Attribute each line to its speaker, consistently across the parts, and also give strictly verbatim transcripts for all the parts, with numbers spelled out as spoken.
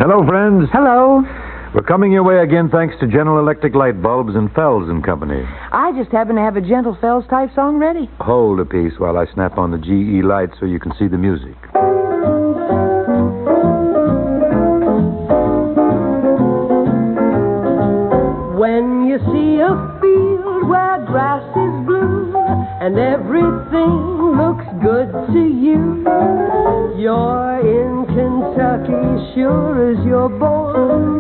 Speaker 1: Hello, friends.
Speaker 2: Hello.
Speaker 1: We're coming your way again thanks to General Electric Light Bulbs and Fells and Company.
Speaker 2: I just happen to have a Gentle Fells type song ready.
Speaker 1: Hold a piece while I snap on the G E light so you can see the music.
Speaker 3: When you see a field where grass is blue and everything looks good to you, you're in Kentucky sure as you're born,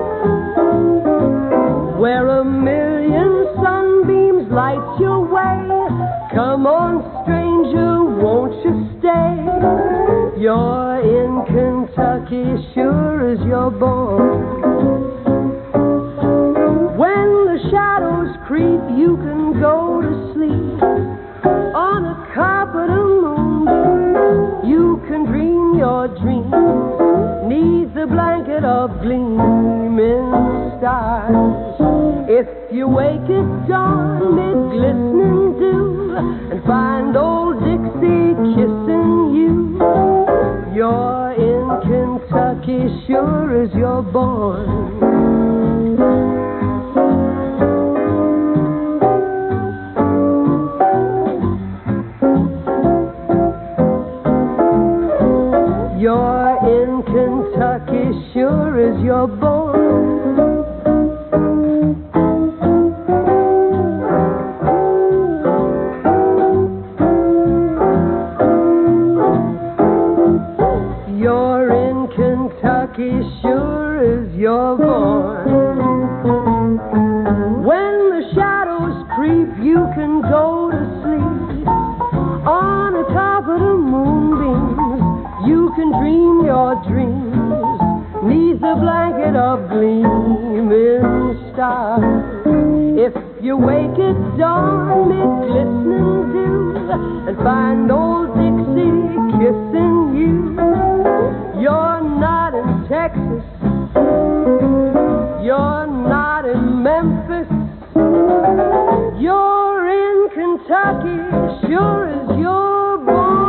Speaker 3: where a million sunbeams light your way. Come on, stranger, won't you stay? You're in Kentucky sure as you're born. When the shadows creep, you can go to sleep on a carpet of moonbeams. You can dream your dreams neath the blanket of gleaming stars. If you wake at dawn mid glistening dew and find old Dixie kissing you, you're in Kentucky sure as you're born. You're in Kentucky sure as you're born. You're in Kentucky sure as you're born. When the shadows creep, you can go to sleep on a carpet of moonbeams. You can dream your dreams neath the blanket of gleaming stars. If you wake at dawn mid glistening dew and find old Dixie kissing you, you're not in Texas, you're not in Memphis, you're in Kentucky sure as you're born.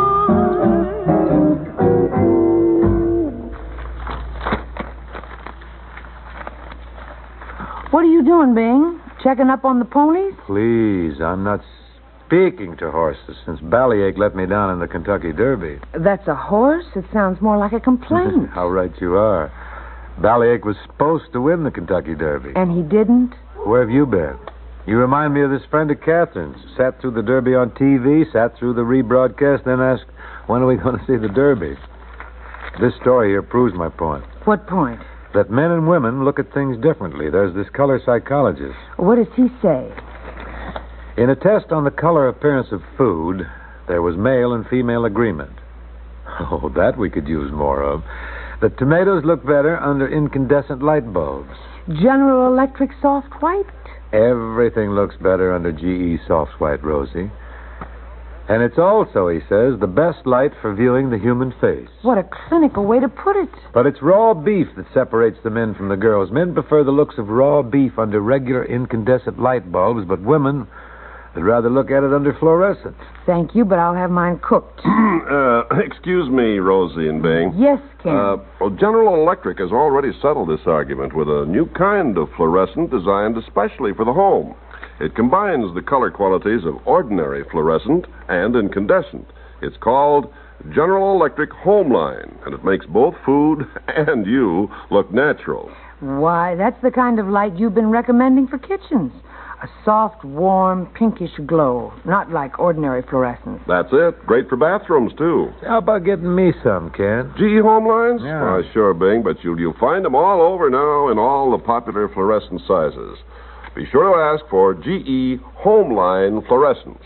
Speaker 2: What are you doing, Bing? Checking up on the ponies?
Speaker 1: Please, I'm not speaking to horses since Ballyache let me down in the Kentucky Derby.
Speaker 2: That's a horse? It sounds more like a complaint.
Speaker 1: How right you are. Ballyache was supposed to win the Kentucky Derby.
Speaker 2: And he didn't?
Speaker 1: Where have you been? You remind me of this friend of Catherine's. Sat through the Derby on T V, sat through the rebroadcast, then asked, when are we going to see the Derby? This story here proves my point.
Speaker 2: What point?
Speaker 1: That men and women look at things differently. There's this color psychologist.
Speaker 2: What does he say?
Speaker 1: In a test on the color appearance of food, there was male and female agreement. Oh, that we could use more of. The tomatoes look better under incandescent light bulbs.
Speaker 2: General Electric soft white?
Speaker 1: Everything looks better under G E soft white, Rosie. And it's also, he says, the best light for viewing the human face.
Speaker 2: What a clinical way to put it.
Speaker 1: But it's raw beef that separates the men from the girls. Men prefer the looks of raw beef under regular incandescent light bulbs, but women would rather look at it under fluorescent.
Speaker 2: Thank you, but I'll have mine cooked.
Speaker 4: uh, excuse me, Rosie and Bing.
Speaker 2: Yes, Ken.
Speaker 4: Uh, well, General Electric has already settled this argument with a new kind of fluorescent designed especially for the home. It combines the color qualities of ordinary fluorescent and incandescent. It's called General Electric Homeline, and it makes both food and you look natural.
Speaker 2: Why, that's the kind of light you've been recommending for kitchens. A soft, warm, pinkish glow, not like ordinary fluorescence.
Speaker 4: That's it. Great for bathrooms, too.
Speaker 1: How about getting me some, Ken?
Speaker 4: G E Homelines?
Speaker 1: Yeah.
Speaker 4: Uh, sure, Bing, but you'll, you'll find them all over now in all the popular fluorescent sizes. Be sure to ask for G E Homeline Fluorescence.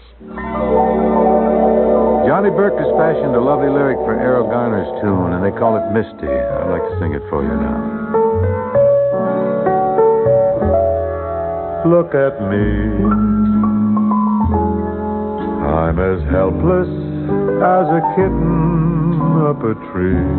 Speaker 1: Johnny Burke has fashioned a lovely lyric for Errol Garner's tune, and they call it Misty. I'd like to sing it for you now. Look at me. I'm as helpless as a kitten up a tree.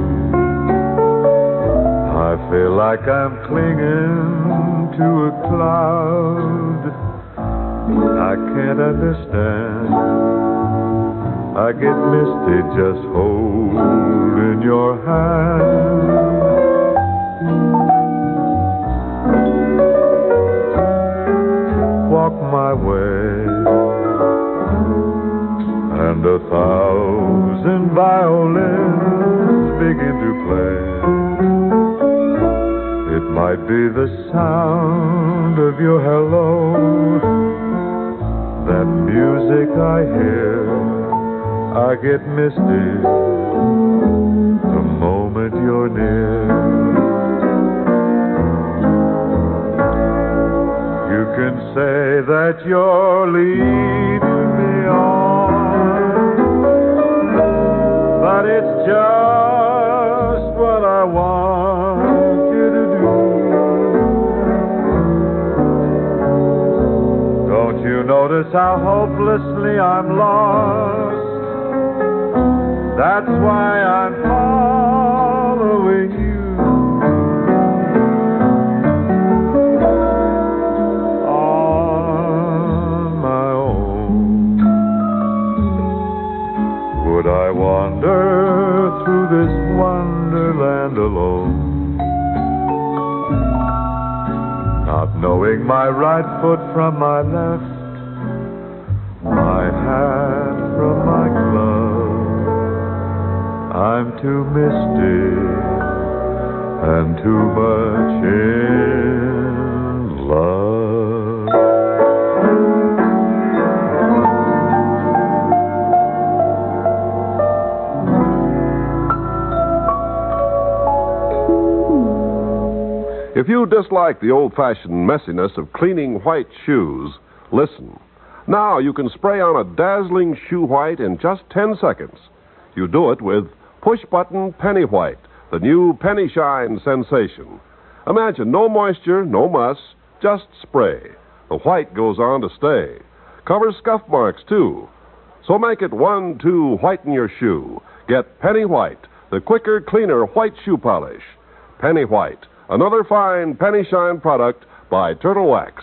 Speaker 1: I feel like I'm clinging to a cloud. I can't understand. I get misty just holding your hand.
Speaker 5: violins begin to play. It might be the sound of your hello, that music I hear, I get misty the moment you're near. You can say that you're leading me on, but it's just what I want you to do. Don't you notice how hopelessly I'm lost? That's why I'm following you. Would I wander through this wonderland alone, not knowing my right foot from my left, my hat from my glove? I'm too misty and too much in love.
Speaker 4: If you dislike the old-fashioned messiness of cleaning white shoes, listen. Now you can spray on a dazzling shoe white in just ten seconds. You do it with push-button Penny White, the new Penny Shine sensation. Imagine no moisture, no muss, just spray. The white goes on to stay. Covers scuff marks, too. So make it one, two, whiten your shoe. Get Penny White, the quicker, cleaner white shoe polish. Penny White. Another fine Penny Shine product by Turtle Wax.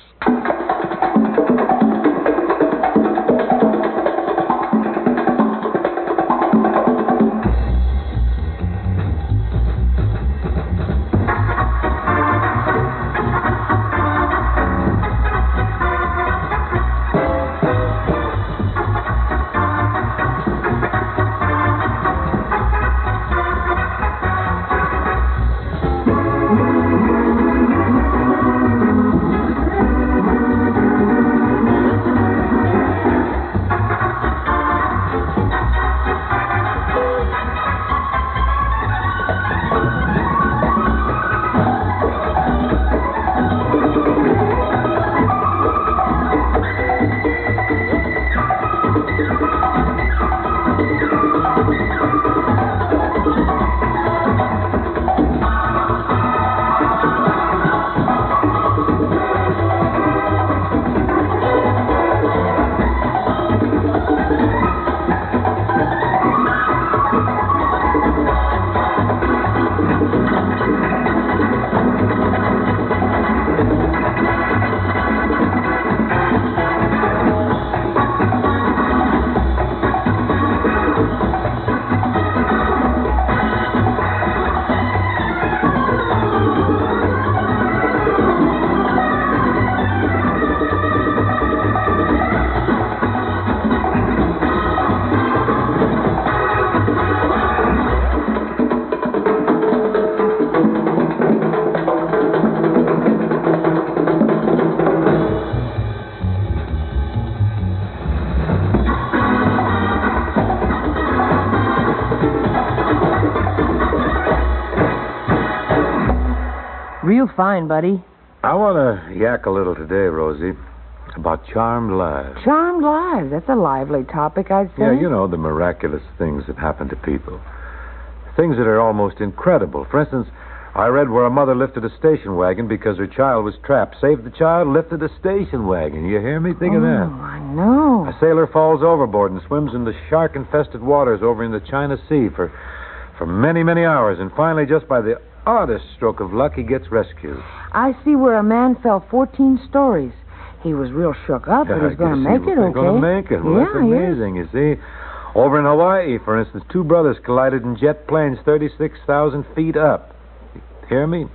Speaker 2: Real fine, buddy.
Speaker 1: I want to yak a little today, Rosie, about charmed lives.
Speaker 2: Charmed lives. That's a lively topic, I'd say.
Speaker 1: Yeah, you know, the miraculous things that happen to people. Things that are almost incredible. For instance, I read where a mother lifted a station wagon because her child was trapped. Saved the child, lifted a station wagon. You hear me? Think
Speaker 2: oh,
Speaker 1: of that.
Speaker 2: I know.
Speaker 1: A sailor falls overboard and swims in the shark-infested waters over in the China Sea for, for many, many hours. And finally, just by the oddest stroke of luck, he gets rescued.
Speaker 2: I see where a man fell fourteen stories. He was real shook up,
Speaker 1: Yeah,
Speaker 2: but he's going to
Speaker 1: I guess
Speaker 2: make
Speaker 1: he
Speaker 2: it
Speaker 1: was
Speaker 2: okay.
Speaker 1: going to make it. Well,
Speaker 2: yeah,
Speaker 1: that's amazing, you see. Over in Hawaii, for instance, two brothers collided in jet planes thirty-six thousand feet up. Hear me?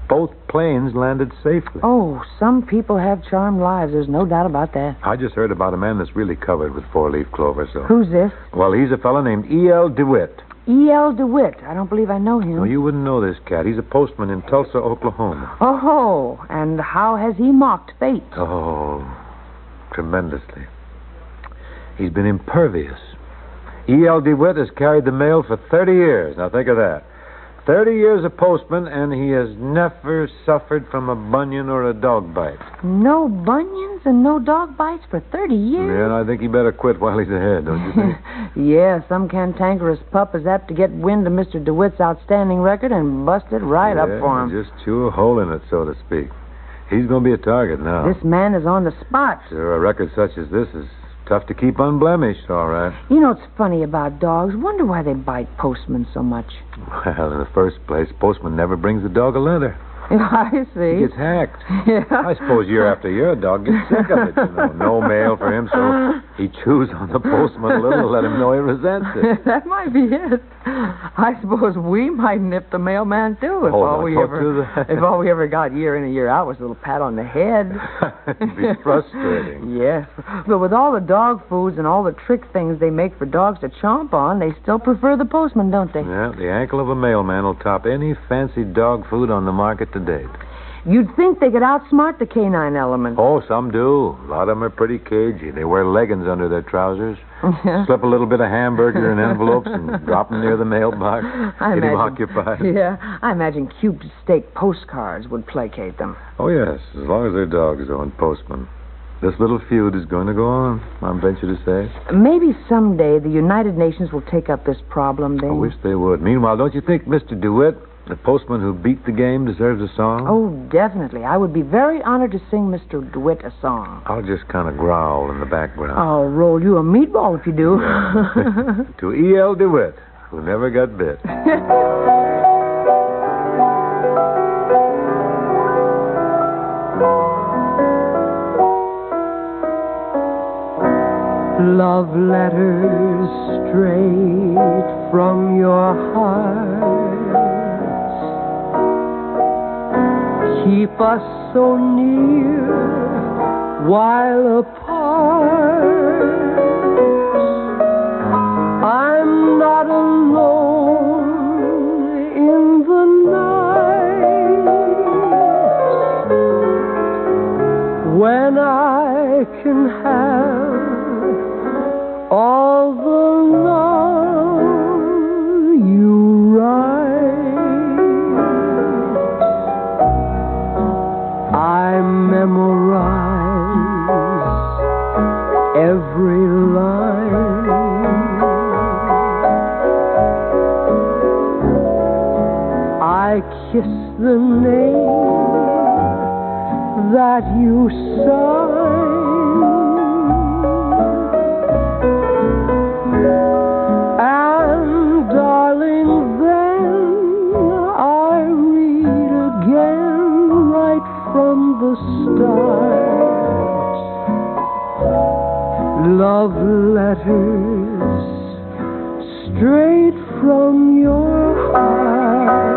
Speaker 1: both planes landed safely.
Speaker 2: Oh, some people have charmed lives. There's no doubt about that.
Speaker 1: I just heard about a man that's really covered with four-leaf clover, so...
Speaker 2: Who's this?
Speaker 1: Well, he's a fellow named E L DeWitt.
Speaker 2: E L DeWitt. I don't believe I know him.
Speaker 1: No, you wouldn't know this cat. He's a postman in Tulsa, Oklahoma.
Speaker 2: Oh, and how has he mocked fate?
Speaker 1: Oh, tremendously. He's been impervious. E L DeWitt has carried the mail for thirty years. Now, think of that. thirty years a postman, and he has never suffered from a bunion or a dog bite.
Speaker 2: No bunions and no dog bites for thirty years?
Speaker 1: Yeah, and I think he better quit while he's ahead, don't you think?
Speaker 2: Yeah, some cantankerous pup is apt to get wind of Mister DeWitt's outstanding record and bust it right
Speaker 1: yeah,
Speaker 2: up for him.
Speaker 1: Just chew a hole in it, so to speak. He's going to be a target now.
Speaker 2: This man is on the spot.
Speaker 1: Sure, a record such as this is tough to keep unblemished, all right.
Speaker 2: You know what's funny about dogs? Wonder why they bite postmen so much.
Speaker 1: Well, in the first place, postman never brings the dog a letter.
Speaker 2: I see.
Speaker 1: He gets hacked.
Speaker 2: Yeah.
Speaker 1: I suppose year after year, a dog gets sick of it, you know. No mail for him, so he chews on the postman a little to let him know he resents it.
Speaker 2: That might be it. I suppose we might nip the mailman, too, if
Speaker 1: Oh,
Speaker 2: all
Speaker 1: no,
Speaker 2: we
Speaker 1: don't
Speaker 2: ever
Speaker 1: do that.
Speaker 2: if all we ever got year in and year out was a little pat on the head.
Speaker 1: It'd be frustrating.
Speaker 2: Yes. But with all the dog foods and all the trick things they make for dogs to chomp on, they still prefer the postman, don't they?
Speaker 1: Yeah, the ankle of a mailman will top any fancy dog food on the market to date.
Speaker 2: You'd think they could outsmart the canine element.
Speaker 1: Oh, some do. A lot of them are pretty cagey. They wear leggings under their trousers. Slip a little bit of hamburger in envelopes and drop them near the mailbox.
Speaker 2: I
Speaker 1: Get him
Speaker 2: imagine,
Speaker 1: occupied.
Speaker 2: Yeah, I imagine cute steak postcards would placate them.
Speaker 1: Oh, yes, as long as they're dogs, though, and postmen. This little feud is going to go on, I venture to say.
Speaker 2: Maybe someday the United Nations will take up this problem, then.
Speaker 1: I wish they would. Meanwhile, don't you think Mister DeWitt, the postman who beat the game, deserves a song?
Speaker 2: Oh, definitely. I would be very honored to sing Mister DeWitt a song.
Speaker 1: I'll just kind of growl in the background.
Speaker 2: I'll roll you a meatball if you do.
Speaker 1: Yeah. To E L DeWitt, who never got bit.
Speaker 3: Love letters straight from your heart keep us so near while apart. I'm not alone in the night when I can have all the love you write. I memorize every line. I kiss the name that you sign. The start, love letters straight from your heart.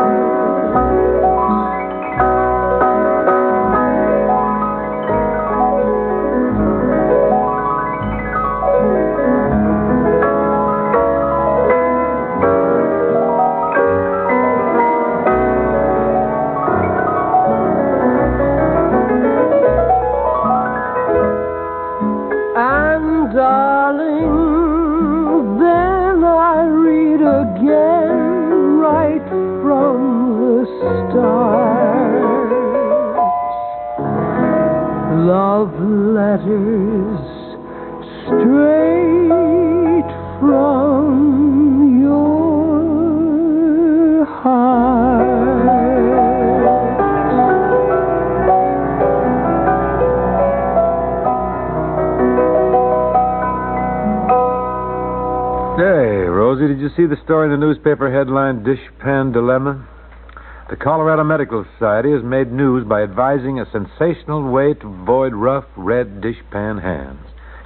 Speaker 3: Darling, then I read again right from the start. Love letters straight from your heart.
Speaker 1: Hey, Rosie, did you see the story in the newspaper headline, Dishpan Dilemma? The Colorado Medical Society has made news by advising a sensational way to avoid rough, red dishpan hands.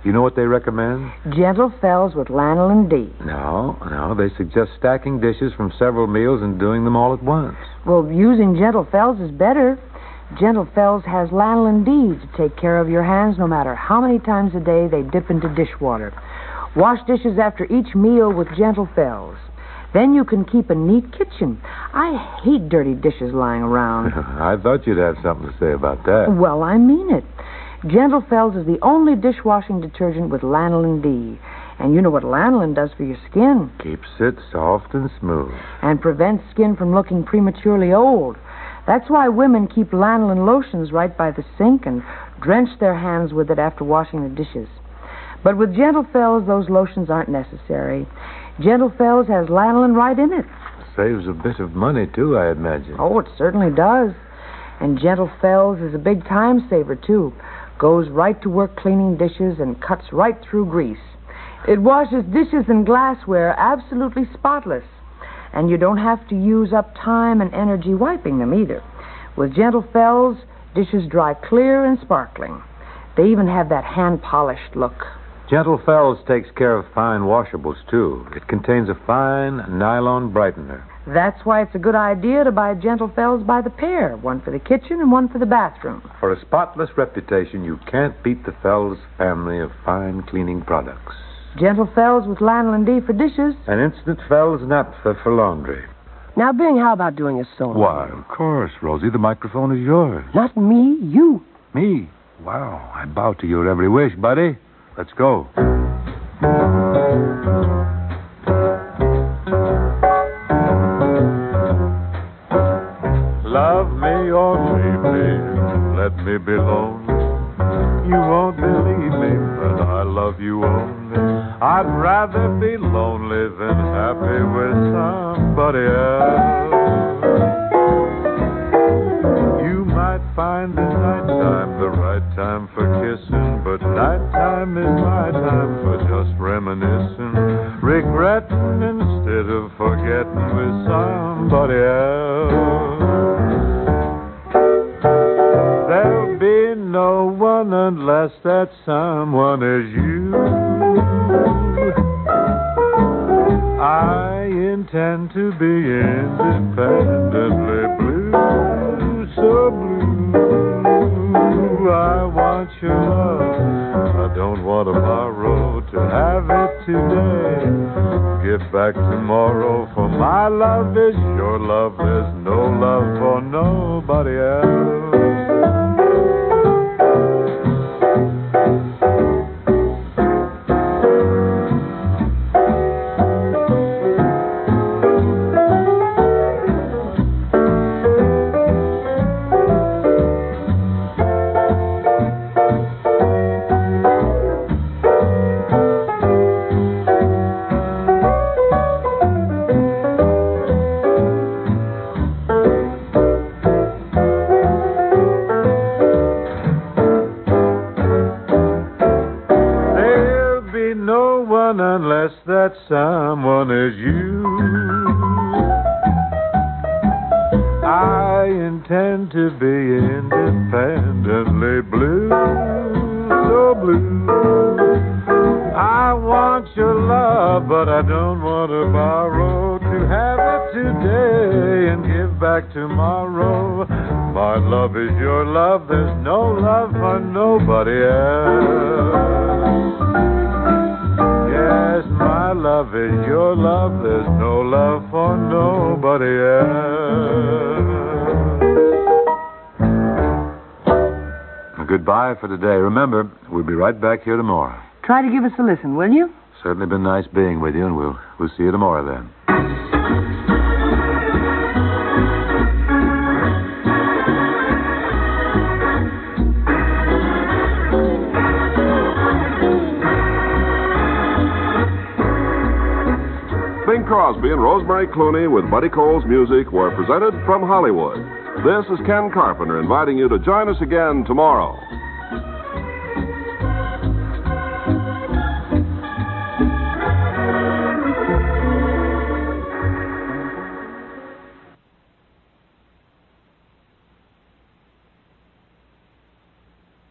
Speaker 1: You know what they recommend?
Speaker 2: Gentle Fells with Lanolin D.
Speaker 1: No, no. They suggest stacking dishes from several meals and doing them all at once.
Speaker 2: Well, using Gentle Fells is better. Gentle Fells has Lanolin D to take care of your hands no matter how many times a day they dip into dishwater. Wash dishes after each meal with Gentle Fells. Then you can keep a neat kitchen. I hate dirty dishes lying around.
Speaker 1: I thought you'd have something to say about that.
Speaker 2: Well, I mean it. Gentle Fells is the only dishwashing detergent with Lanolin D. And you know what lanolin does for your skin.
Speaker 1: Keeps it soft and smooth.
Speaker 2: And prevents skin from looking prematurely old. That's why women keep lanolin lotions right by the sink and drench their hands with it after washing the dishes. But with Gentle Fells, those lotions aren't necessary. Gentle Fells has lanolin right in it.
Speaker 1: Saves a bit of money, too, I imagine.
Speaker 2: Oh, it certainly does. And Gentle Fells is a big time saver, too. Goes right to work cleaning dishes and cuts right through grease. It washes dishes and glassware absolutely spotless. And you don't have to use up time and energy wiping them either. With Gentle Fells, dishes dry clear and sparkling. They even have that hand-polished look.
Speaker 1: Gentle Fells takes care of fine washables, too. It contains a fine nylon brightener.
Speaker 2: That's why it's a good idea to buy Gentle Fells by the pair, one for the kitchen and one for the bathroom.
Speaker 1: For a spotless reputation, you can't beat the Fells family of fine cleaning products.
Speaker 2: Gentle Fells with Lanolin D for dishes.
Speaker 1: And Instant Fells naphtha for laundry.
Speaker 3: Now, Bing, how about doing a solo?
Speaker 1: Why, of course, Rosie. The microphone is yours.
Speaker 3: Not me, you.
Speaker 1: Me? Wow, I bow to your every wish, buddy. Let's go.
Speaker 5: Love me or leave me, let me be lonely. You won't believe me, but I love you only. I'd rather be lonely than happy with somebody else. You might find the nighttime the right time for kissing, but nighttime is my time for just reminiscing, regretting instead of forgetting with somebody else. There'll be no one unless that someone is you. I intend to be independently blue, so blue. I want your love. I don't want tomorrow to have it today. Give back tomorrow, for my love is your love. There's no love for nobody else. Unless that someone is you. I intend to be independently blue, so blue. I want your love, but I don't want to borrow, to have it today and give back tomorrow. My love is your love, there's no love for nobody else. Yes, my love is your love. There's no love for nobody else. Goodbye for today. Remember, we'll be right back here tomorrow.
Speaker 2: Try to give us a listen, will you?
Speaker 1: Certainly been nice being with you, and we'll, we'll see you tomorrow then.
Speaker 4: Bing Crosby and Rosemary Clooney with Buddy Cole's music were presented from Hollywood. This is Ken Carpenter inviting you to join us again tomorrow.